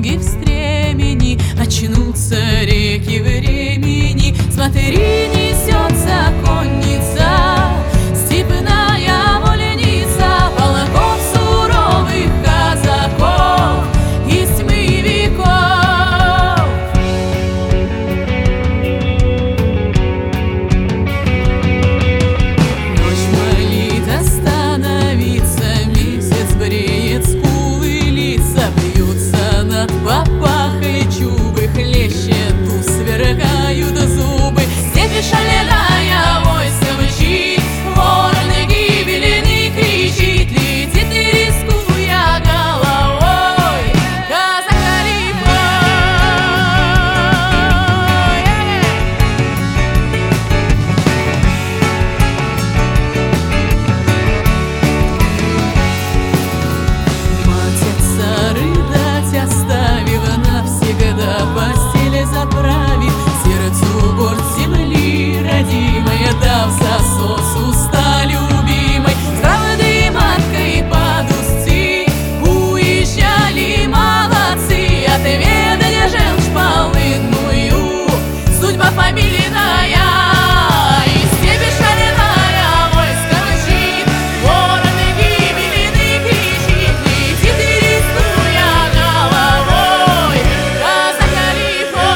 ноги в стремени, очнутся реки времени. С матери несется конница, степная вольница, полков суровых казаков из тьмы веков. Ночь молит остановиться, месяц бреет скулы лица, бьются над попахой чубы, хлещет туз, сверкают зубы. Степь шаленая войско мчит, ворон гибельный кричит, летит не рискуя головой казак Халифа. Мать отца рыдать оставив, навсегда постель заправив, сердцу горд земли родимой дав засос уста любимой. С правдой маткой под узцы уезжали молодцы, отведали желчь полынную, судьба фамильная. И степь шаленая войско мчит, ворон гибельный кричит, летит и рискуя головой казак Халифа.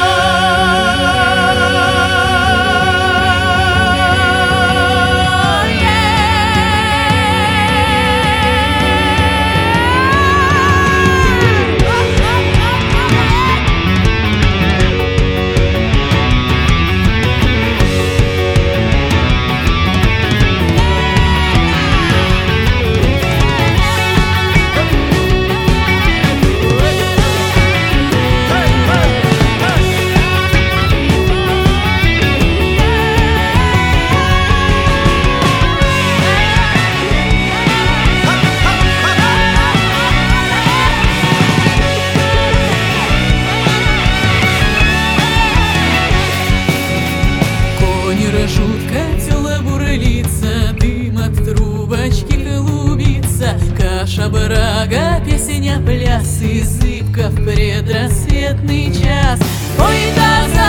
Кони ржут, котел бурлится, дым от трубочки клубится, каша брага, песня, пляс и зыбка в предрассветный час. Ой, казак!